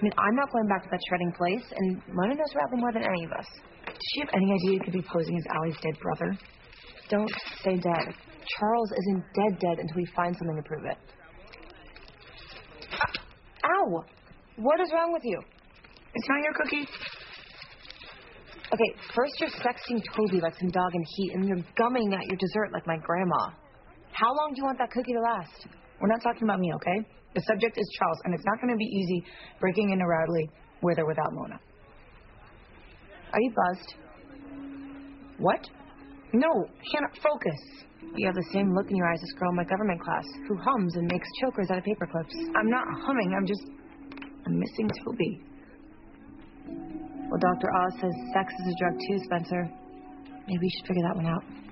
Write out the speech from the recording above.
I mean, I'm not going back to that shredding place, and Mona knows Radley more than any of us. Does she have any idea you could be posing as Allie's dead brother? Don't say dead. Charles isn't dead until we find something to prove it. Ow! What is wrong with you? It's not your cookie. Okay, first you're sexting Toby like some dog in heat, and you're gumming at your dessert like my grandma. How long do you want that cookie to last? We're not talking about me, okay? The subject is Charles, and it's not going to be easy breaking into Radley with or without Mona. Are you buzzed? What? No, Hannah, focus. You have the same look in your eyes as this girl in my government class who hums and makes chokers out of paper clips. I'm not humming, I'm missing Toby. Well, Dr. Oz says sex is a drug too, Spencer. Maybe you should figure that one out.